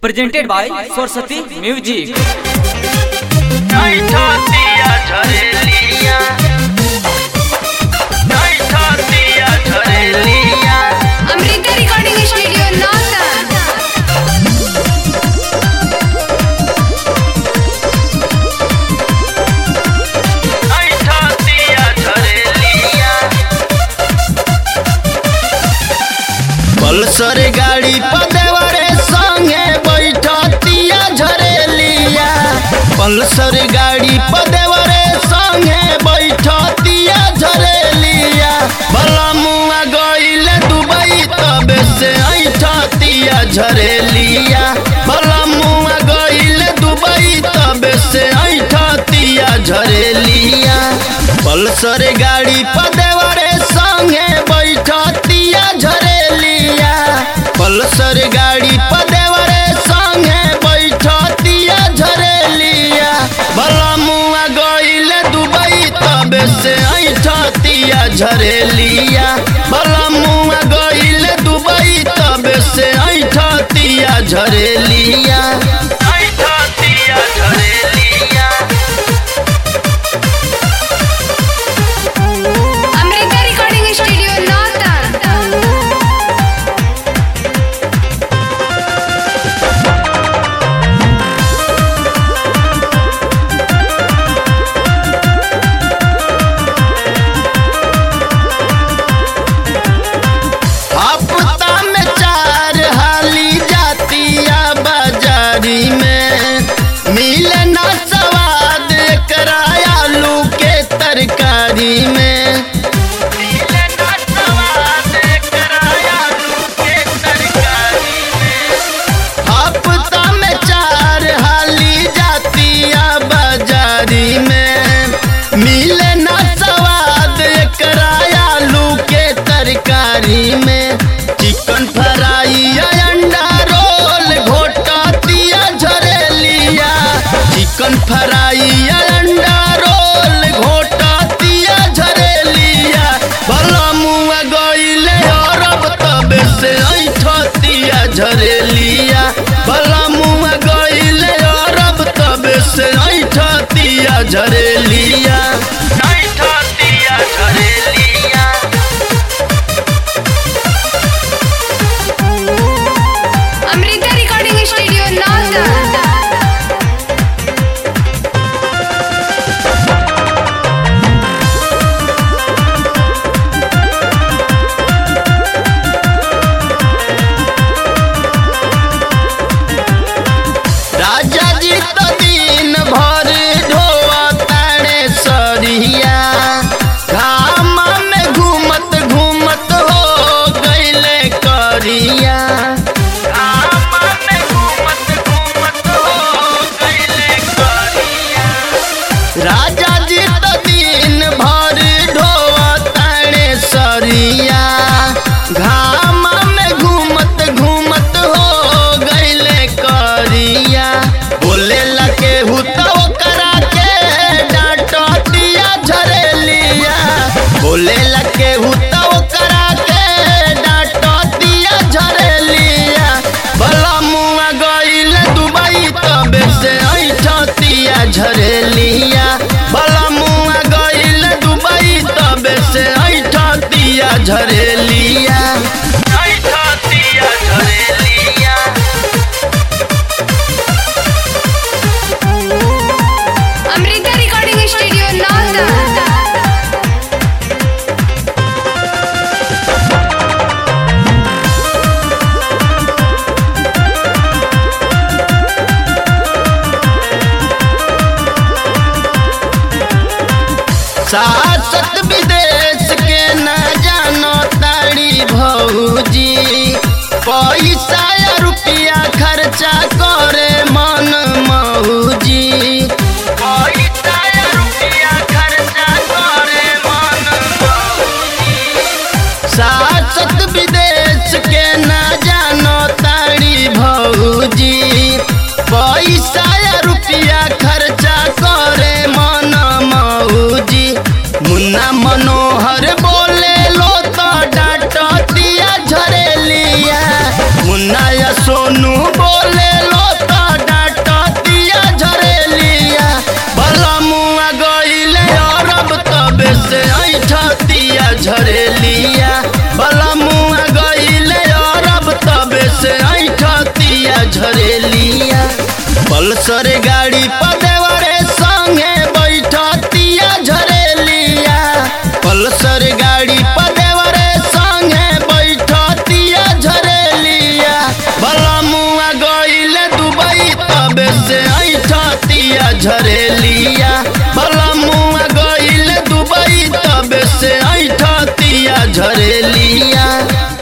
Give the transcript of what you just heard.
Presented by Saraswati Music. Amrita Recording Studio, Northern. Pulsar गाड़ी पदेवरे संगे बैठतिया झरेलिया। पल्सर गाड़ी पदेवरे संगे बैठतिया झरेलिया। भला मुआ गइले दुबई तबे से ऐठतिया झरेलिया। भला मुआ गइले दुबई तबे से ऐठतिया झरेलिया। पल्सर गाड़ी पदेवरे संगे बैठतिया झरेलिया। पल्सर गाड़ी पदेवरे संगे बैठतिया झरेलिया। भला मुआ गइले दुबई तबे से ऐठतिया झरेलिया। भला मुआ गइले दुबई तबे से ऐठतिया झरेलिया। Amrita Recording Studio, Northern. हफ्ता में 4 हाली जातिया बाजारी में। मिले ना स्वाद एकरा आलू के तरकारी में। मिले ना स्वाद एकरा आलू के तरकारी में। हफ्ता में 4 हाली जातिया बाजारी में। मिले ना स्वाद एकरा आलू के तरकारी में। चिकन फ्राई अंडा रोल घोटतिया झरेलिया। चिकन फ्राई अंडा रोल घोटतिया झरेलिया। भला मुआ गइले अरब तबे से ऐठतिया झरेलिया। भला मुआ गइले अरब तबे से ऐठतिया झरेलिया। ऐठतिया झरेलिया। Amrita Recording Studio, Northern. राजा जी तो दिन भर ढोआ तारे सरिया। घाम में घूमत घूमत हो गइले करिया। घाम में घूमत घूमत हो गइले करिया। राजा जी तो दिन भर ढोआ तारे सरिया। घाम में घूमत घूमत हो गइले करिया। बोले लके हुतो करा के डांटतिया झरेलिया। बोले लके हुतो करा के डांटतिया झरेलिया। भला मुआ गइले दुबई तबे से ऐठतिया झरेलिया। भला मुआ गइले दुबई तबे से ऐठतिया झरेलिया। ऐठतिया झरेलिया। Amrita Recording Studio, Northern. सासत विदेश के न जानो ताड़ी भौजी। पैसा या रुपया खर्चा करे मन मौजी। पैसा या रुपया खर्चा करे मन मौजी। सासत विदेश के न जानो ताड़ी भौजी। पैसा या रुपया खर्चा करे मन मौजी। मुन्ना मनोहर बोले लो तो डांटती पल्सर गाड़ी पदेवरे संगे बैठतिया झरेलिया, पल्सर गाड़ी पदेवरे संगे बैठतिया झरेलिया। भला मुआ गईल दुबई तबे से ऐठतिया झरेलिया, भला मुआ गईल दुबई तबे से ऐठतिया झरेलिया।